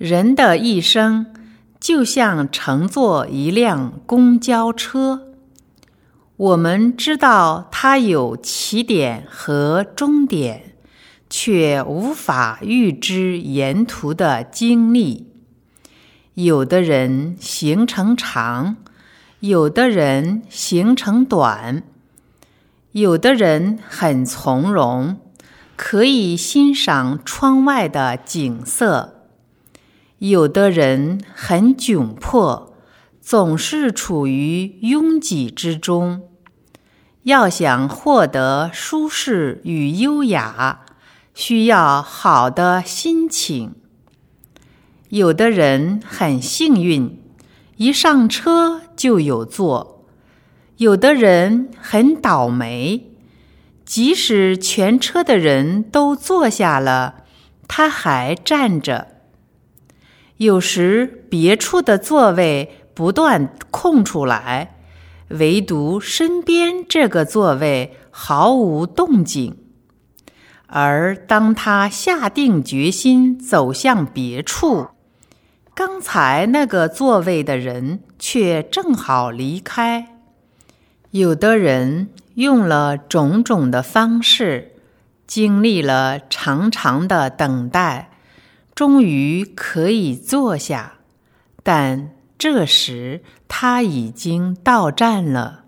人的一生就像乘坐一辆公交车，我们知道它有起点和终点，却无法预知沿途的经历。有的人行程长，有的人行程短，有的人很从容，可以欣赏窗外的景色，有的人很窘迫，总是处于拥挤之中。要想获得舒适与优雅，需要好的心情。有的人很幸运，一上车就有座；有的人很倒霉，即使全车的人都坐下了，他还站着。有时别处的座位不断空出来，唯独身边这个座位毫无动静。而当他下定决心走向别处，刚才那个座位的人却正好离开。有的人用了种种的方式，经历了长长的等待，终于可以坐下，但这时他已经到站了。